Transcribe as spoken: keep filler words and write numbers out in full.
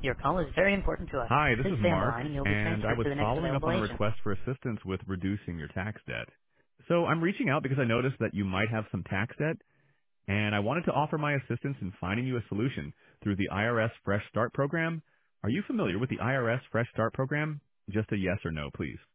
Your call is very important to us. Hi, this Please is stay on the Mark, line and you'll be and I transferred was to the next following up available on a agent. request for assistance with reducing your tax debt. So I'm reaching out because I noticed that you might have some tax debt, and I wanted to offer my assistance in finding you a solution through the I R S Fresh Start program. Are you familiar with the I R S Fresh Start program? Just a yes or no, please.